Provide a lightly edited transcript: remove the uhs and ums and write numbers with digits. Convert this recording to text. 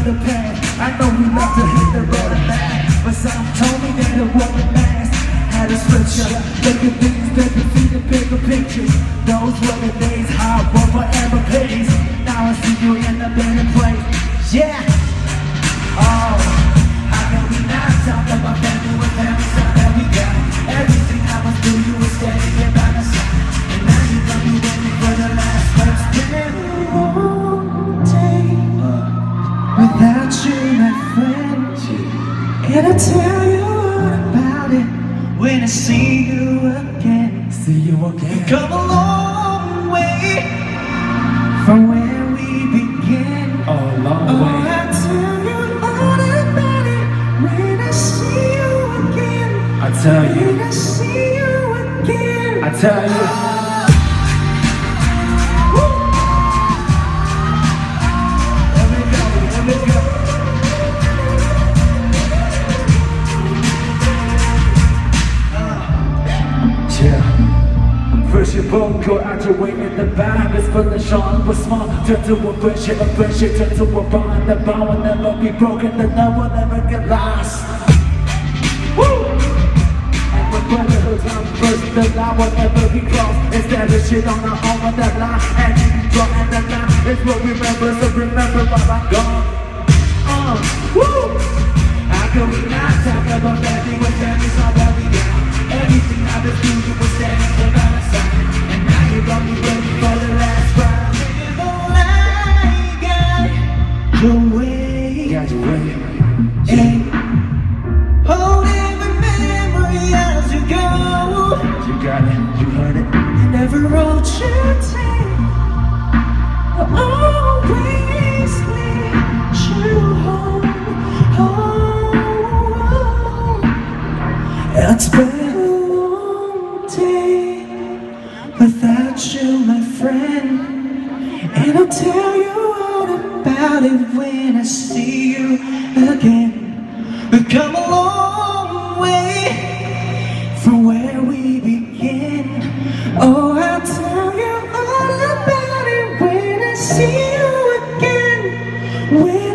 of the past. I know we love to hit the road and laugh, but some told me that it wouldn't last. Had a switch up, making things that defeat the bigger pictures. Those were the days, hard work forever pays. Now I see you in a better place. Yeah. Oh, how can we not talk about family when family's all that we got? Everything I must do, you were standing there by my side, and now you got me waiting for the last verse. Without you, my friend, and I'll tell you all about it when I see you again. See you again. We've come a long way from where we began. Oh, a long way. I'll tell you all about it when I see you again. I tell you. When I see you again. I tell you. First you both go out your way and the vibe is full of Sean was small. Turn to a friendship turn to a bond. The bond will never be broken, the love will never get lost. Woo! And when brotherhood comes first, the line will never be crossed. Establish it on our own on that line, and you be drawing the line. It's what we remember, so remember while I'm gone. Woo! How can we not talk about family when family's all that we got? Everything I was doing, you were standing there by my side, and now you got me ready for the last ride. The way, got your way, and hold every memory as you go. You got it, you heard it. And every road you take will always lead you home. It's been without you, my friend, and I'll tell you all about it when I see you again. We've come a long way from where we began. Oh, I'll tell you all about it when I see you again.